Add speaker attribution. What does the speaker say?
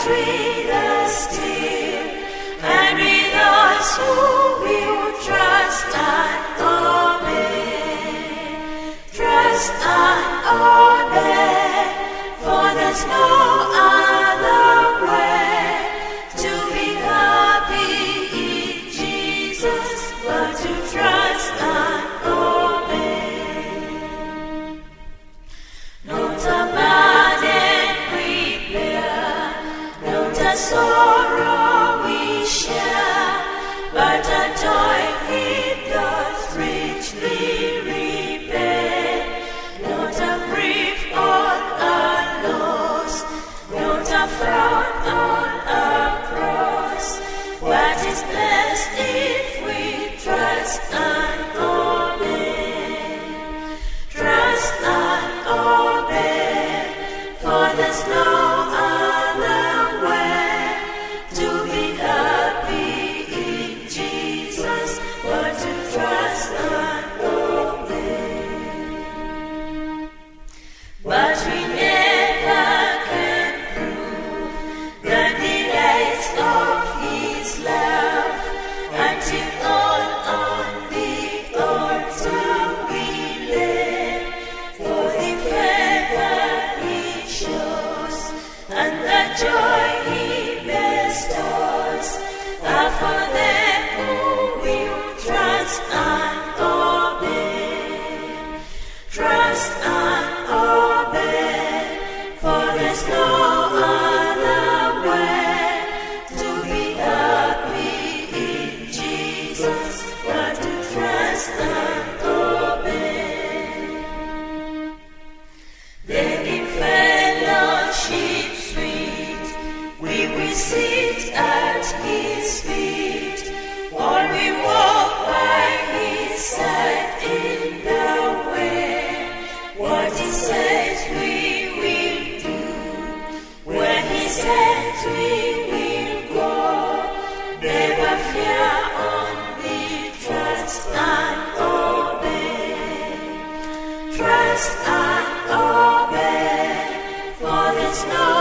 Speaker 1: with us still, and with us who will trust and obey. Trust and obey, for there's no other way to be happy in Jesus but to trust and obey. Not a burden we bear, not a sorrow we share, but a joy with God's richly repaid. Not a grief or a loss, not a frown or a cross, but is blessed if we trust and obey. Trust and obey, for there's no other way to be happy in Jesus but to trust and obey. But we never can prove the delights of His love until all on the altar we lay. For the favor He shows and the joy He bestows are for them who will trust and obey. Trust and obey, for there's no other way to be happy in Jesus but to trust and obey. Then in fellowship sweet we will sit at His feet, or we walk by His side in the way. What He says we will do, where He sends we will go. Never fear, only trust and obey. Trust and obey, for there's no